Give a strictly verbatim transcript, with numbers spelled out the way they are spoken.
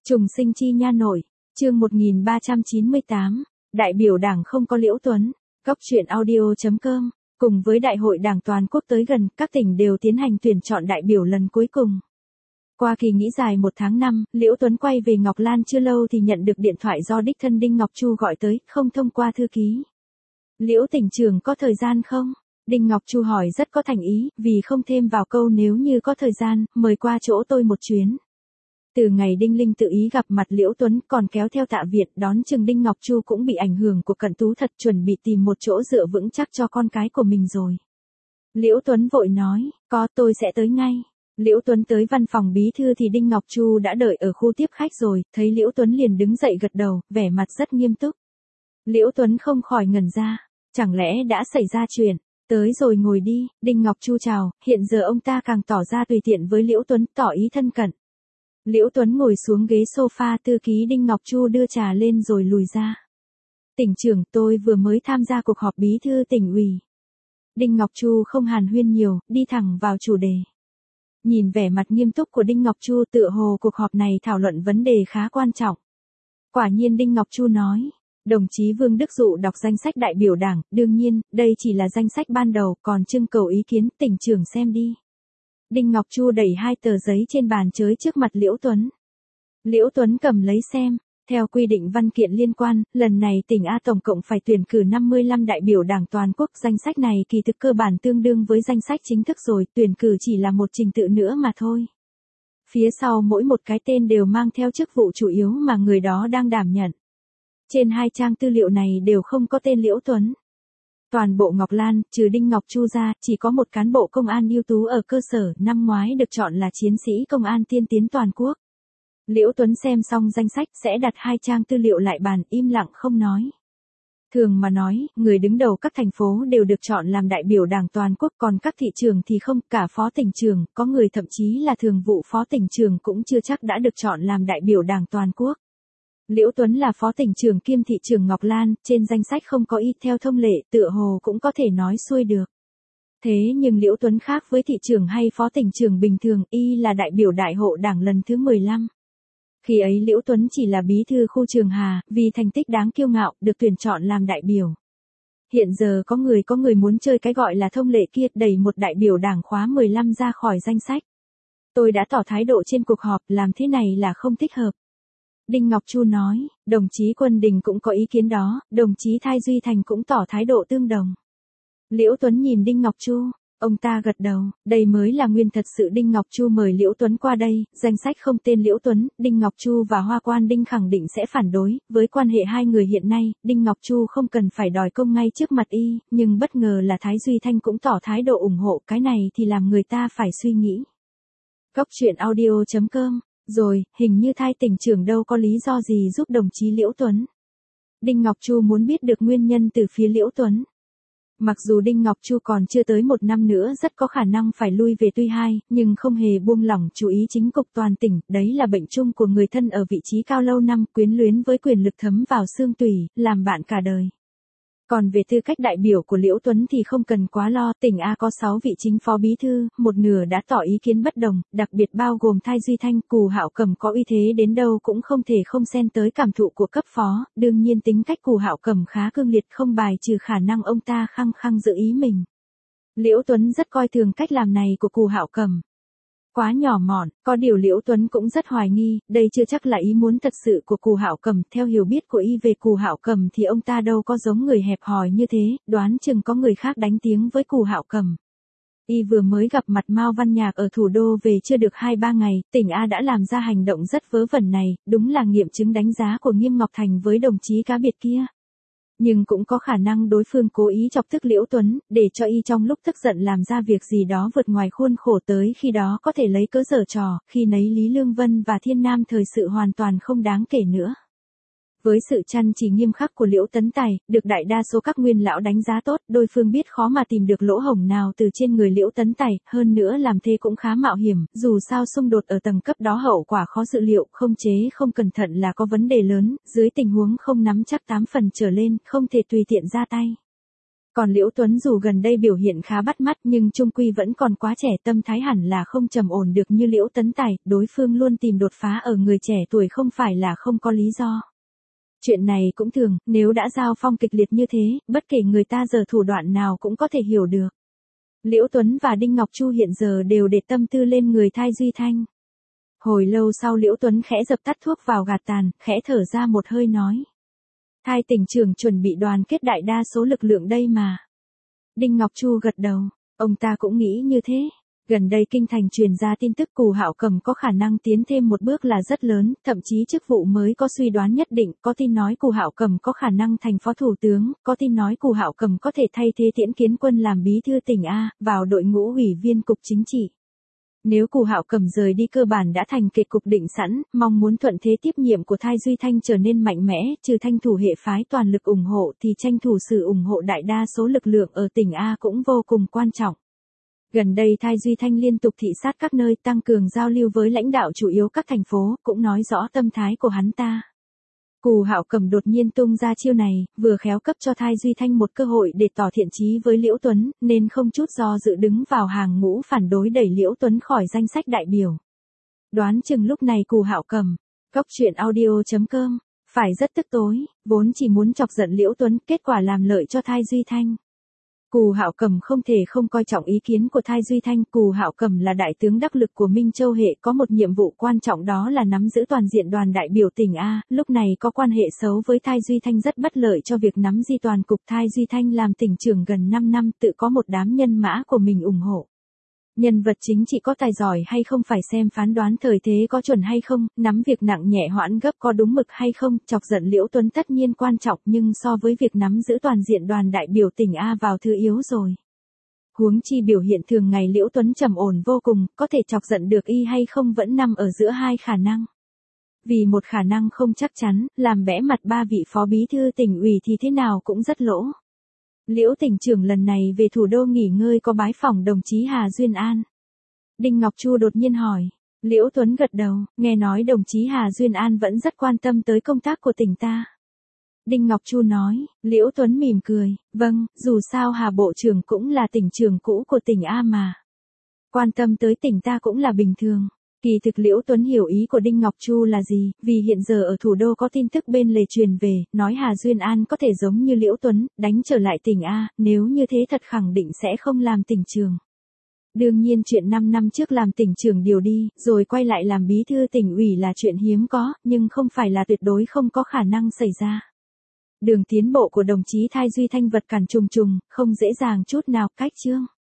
Trùng sinh chi nha nội, chương một nghìn ba trăm chín mươi tám, đại biểu Đảng không có Liễu Tuấn, góc truyện audio.com, cùng với đại hội Đảng toàn quốc tới gần, các tỉnh đều tiến hành tuyển chọn đại biểu lần cuối cùng. Qua kỳ nghỉ dài một tháng năm, Liễu Tuấn quay về Ngọc Lan chưa lâu thì nhận được điện thoại do đích thân Đinh Ngọc Chu gọi tới, không thông qua thư ký. Liễu tỉnh trưởng có thời gian không? Đinh Ngọc Chu hỏi rất có thành ý, vì không thêm vào câu nếu như có thời gian, mời qua chỗ tôi một chuyến. Từ ngày Đinh Linh tự ý gặp mặt Liễu Tuấn còn kéo theo Tạ Việt đón chừng Đinh Ngọc Chu cũng bị ảnh hưởng của cận tú thật chuẩn bị tìm một chỗ dựa vững chắc cho con cái của mình rồi. Liễu Tuấn vội nói, có tôi sẽ tới ngay. Liễu Tuấn tới văn phòng bí thư thì Đinh Ngọc Chu đã đợi ở khu tiếp khách rồi, thấy Liễu Tuấn liền đứng dậy gật đầu, vẻ mặt rất nghiêm túc. Liễu Tuấn không khỏi ngẩn ra, chẳng lẽ đã xảy ra chuyện, tới rồi ngồi đi, Đinh Ngọc Chu chào, hiện giờ ông ta càng tỏ ra tùy tiện với Liễu Tuấn, tỏ ý thân cận. Liễu Tuấn ngồi xuống ghế sofa, thư ký Đinh Ngọc Chu đưa trà lên rồi lùi ra. Tỉnh trưởng, tôi vừa mới tham gia cuộc họp bí thư tỉnh ủy. Đinh Ngọc Chu không hàn huyên nhiều, đi thẳng vào chủ đề. Nhìn vẻ mặt nghiêm túc của Đinh Ngọc Chu tựa hồ cuộc họp này thảo luận vấn đề khá quan trọng. Quả nhiên Đinh Ngọc Chu nói, đồng chí Vương Đức Dụ đọc danh sách đại biểu Đảng, đương nhiên, đây chỉ là danh sách ban đầu, còn trưng cầu ý kiến, tỉnh trưởng xem đi. Đinh Ngọc Chu đẩy hai tờ giấy trên bàn chới trước mặt Liễu Tuấn. Liễu Tuấn cầm lấy xem, theo quy định văn kiện liên quan, lần này tỉnh A tổng cộng phải tuyển cử năm mươi lăm đại biểu Đảng toàn quốc, danh sách này kỳ thực cơ bản tương đương với danh sách chính thức rồi, tuyển cử chỉ là một trình tự nữa mà thôi. Phía sau mỗi một cái tên đều mang theo chức vụ chủ yếu mà người đó đang đảm nhận. Trên hai trang tư liệu này đều không có tên Liễu Tuấn. Toàn bộ Ngọc Lan, trừ Đinh Ngọc Chu ra, chỉ có một cán bộ công an ưu tú ở cơ sở, năm ngoái được chọn là chiến sĩ công an tiên tiến toàn quốc. Liễu Tuấn xem xong danh sách sẽ đặt hai trang tư liệu lại bàn, im lặng không nói. Thường mà nói, người đứng đầu các thành phố đều được chọn làm đại biểu Đảng toàn quốc, còn các thị trưởng thì không, cả phó tỉnh trưởng, có người thậm chí là thường vụ phó tỉnh trưởng cũng chưa chắc đã được chọn làm đại biểu Đảng toàn quốc. Liễu Tuấn là phó tỉnh trưởng kiêm thị trưởng Ngọc Lan, trên danh sách không có y theo thông lệ, tựa hồ cũng có thể nói xuôi được. Thế nhưng Liễu Tuấn khác với thị trưởng hay phó tỉnh trưởng bình thường, y là đại biểu đại hội Đảng lần thứ mười lăm. Khi ấy Liễu Tuấn chỉ là bí thư khu Trường Hà, vì thành tích đáng kiêu ngạo, được tuyển chọn làm đại biểu. Hiện giờ có người có người muốn chơi cái gọi là thông lệ kia, đẩy một đại biểu Đảng khóa mười lăm ra khỏi danh sách. Tôi đã tỏ thái độ trên cuộc họp, làm thế này là không thích hợp. Đinh Ngọc Chu nói, đồng chí Quân Đình cũng có ý kiến đó, đồng chí Thái Duy Thành cũng tỏ thái độ tương đồng. Liễu Tuấn nhìn Đinh Ngọc Chu, ông ta gật đầu, đây mới là nguyên thật sự. Đinh Ngọc Chu mời Liễu Tuấn qua đây, danh sách không tên Liễu Tuấn, Đinh Ngọc Chu và Hoa Quan Đinh khẳng định sẽ phản đối, với quan hệ hai người hiện nay, Đinh Ngọc Chu không cần phải đòi công ngay trước mặt y, nhưng bất ngờ là Thái Duy Thanh cũng tỏ thái độ ủng hộ, cái này thì làm người ta phải suy nghĩ. Góc truyện audio.com. Rồi, hình như Thái tỉnh trưởng đâu có lý do gì giúp đồng chí Liễu Tuấn. Đinh Ngọc Chu muốn biết được nguyên nhân từ phía Liễu Tuấn. Mặc dù Đinh Ngọc Chu còn chưa tới một năm nữa rất có khả năng phải lui về Tuy Hai, nhưng không hề buông lỏng chú ý chính cục toàn tỉnh, đấy là bệnh chung của người thân ở vị trí cao lâu năm, quyến luyến với quyền lực thấm vào xương tủy, làm bạn cả đời. Còn về tư cách đại biểu của Liễu Tuấn thì không cần quá lo, tỉnh A có sáu vị chính phó bí thư, một nửa đã tỏ ý kiến bất đồng, đặc biệt bao gồm Thái Duy Thanh, Cù Hạo Cẩm có uy thế đến đâu cũng không thể không xen tới cảm thụ của cấp phó, đương nhiên tính cách Cù Hạo Cẩm khá cương liệt, không bài trừ khả năng ông ta khăng khăng giữ ý mình. Liễu Tuấn rất coi thường cách làm này của Cù Hạo Cẩm. Quá nhỏ mọn, có điều Liễu Tuấn cũng rất hoài nghi, đây chưa chắc là ý muốn thật sự của Cù Hạo Cẩm, theo hiểu biết của y về Cù Hạo Cẩm thì ông ta đâu có giống người hẹp hòi như thế, đoán chừng có người khác đánh tiếng với Cù Hạo Cẩm. Y vừa mới gặp mặt Mao Văn Nhạc ở thủ đô về chưa được hai ba ngày, tỉnh A đã làm ra hành động rất vớ vẩn này, đúng là nghiệm chứng đánh giá của Nghiêm Ngọc Thành với đồng chí cá biệt kia. Nhưng cũng có khả năng đối phương cố ý chọc tức Liễu Tuấn, để cho y trong lúc tức giận làm ra việc gì đó vượt ngoài khuôn khổ, tới khi đó có thể lấy cớ giở trò, khi nấy Lý Lương Vân và Thiên Nam thời sự hoàn toàn không đáng kể nữa. Với sự chăn chỉ nghiêm khắc của Liễu Tấn Tài, được đại đa số các nguyên lão đánh giá tốt, đối phương biết khó mà tìm được lỗ hổng nào từ trên người Liễu Tấn Tài, hơn nữa làm thế cũng khá mạo hiểm, dù sao xung đột ở tầng cấp đó hậu quả khó dự liệu, không chế không cẩn thận là có vấn đề lớn, dưới tình huống không nắm chắc tám phần trở lên, không thể tùy tiện ra tay. Còn Liễu Tuấn dù gần đây biểu hiện khá bắt mắt nhưng chung quy vẫn còn quá trẻ, tâm thái hẳn là không trầm ổn được như Liễu Tấn Tài, đối phương luôn tìm đột phá ở người trẻ tuổi không phải là không có lý do. Chuyện này cũng thường, nếu đã giao phong kịch liệt như thế, bất kể người ta giờ thủ đoạn nào cũng có thể hiểu được. Liễu Tuấn và Đinh Ngọc Chu hiện giờ đều để tâm tư lên người Thai Duy Thanh. Hồi lâu sau Liễu Tuấn khẽ dập tắt thuốc vào gạt tàn, khẽ thở ra một hơi nói. Thai tỉnh trưởng chuẩn bị đoàn kết đại đa số lực lượng đây mà. Đinh Ngọc Chu gật đầu, ông ta cũng nghĩ như thế. Gần đây kinh thành truyền ra tin tức Cù Hạo Cầm có khả năng tiến thêm một bước là rất lớn, thậm chí chức vụ mới có suy đoán nhất định, có tin nói Cù Hạo Cầm có khả năng thành phó thủ tướng, có tin nói Cù Hạo Cầm có thể thay thế Tiễn Kiến Quân làm bí thư tỉnh A, vào đội ngũ ủy viên cục chính trị. Nếu Cù Hạo Cầm rời đi cơ bản đã thành kết cục định sẵn, mong muốn thuận thế tiếp nhiệm của Thai Duy Thanh trở nên mạnh mẽ, trừ thanh thủ hệ phái toàn lực ủng hộ thì tranh thủ sự ủng hộ đại đa số lực lượng ở tỉnh A cũng vô cùng quan trọng. Gần đây Thai Duy Thanh liên tục thị sát các nơi, tăng cường giao lưu với lãnh đạo chủ yếu các thành phố, cũng nói rõ tâm thái của hắn ta. Cù Hạo Cầm đột nhiên tung ra chiêu này, vừa khéo cấp cho Thai Duy Thanh một cơ hội để tỏ thiện chí với Liễu Tuấn, nên không chút do dự đứng vào hàng ngũ phản đối đẩy Liễu Tuấn khỏi danh sách đại biểu. Đoán chừng lúc này Cù Hạo Cầm, cốc truyện audio chấm com, phải rất tức tối, vốn chỉ muốn chọc giận Liễu Tuấn, kết quả làm lợi cho Thai Duy Thanh. Cù Hạo Cầm không thể không coi trọng ý kiến của Thai Duy Thanh. Cù Hạo Cầm là đại tướng đắc lực của Minh Châu hệ, có một nhiệm vụ quan trọng đó là nắm giữ toàn diện đoàn đại biểu tỉnh A, lúc này có quan hệ xấu với Thai Duy Thanh rất bất lợi cho việc nắm di toàn cục. Thai Duy Thanh làm tỉnh trưởng gần năm năm, tự có một đám nhân mã của mình ủng hộ. Nhân vật chính trị có tài giỏi hay không phải xem phán đoán thời thế có chuẩn hay không, nắm việc nặng nhẹ hoãn gấp có đúng mực hay không, chọc giận Liễu Tuấn tất nhiên quan trọng nhưng so với việc nắm giữ toàn diện đoàn đại biểu tỉnh A vào thứ yếu rồi. Huống chi biểu hiện thường ngày Liễu Tuấn trầm ổn vô cùng, có thể chọc giận được y hay không vẫn nằm ở giữa hai khả năng. Vì một khả năng không chắc chắn, làm bẽ mặt ba vị phó bí thư tỉnh ủy thì thế nào cũng rất lỗ. Liễu tỉnh trưởng lần này về thủ đô nghỉ ngơi có bái phỏng đồng chí Hà Duyên An. Đinh Ngọc Chu đột nhiên hỏi. Liễu Tuấn gật đầu, nghe nói đồng chí Hà Duyên An vẫn rất quan tâm tới công tác của tỉnh ta. Đinh Ngọc Chu nói. Liễu Tuấn mỉm cười, vâng, dù sao Hà Bộ trưởng cũng là tỉnh trưởng cũ của tỉnh A mà. Quan tâm tới tỉnh ta cũng là bình thường. Kỳ thực Liễu Tuấn hiểu ý của Đinh Ngọc Chu là gì, vì hiện giờ ở thủ đô có tin tức bên lề truyền về, nói Hà Duyên An có thể giống như Liễu Tuấn, đánh trở lại tỉnh A, nếu như thế thật khẳng định sẽ không làm tỉnh trưởng. Đương nhiên chuyện năm năm trước làm tỉnh trưởng điều đi, rồi quay lại làm bí thư tỉnh ủy là chuyện hiếm có, nhưng không phải là tuyệt đối không có khả năng xảy ra. Đường tiến bộ của đồng chí Thai Duy Thanh vật cản trùng trùng, không dễ dàng chút nào. Cách chương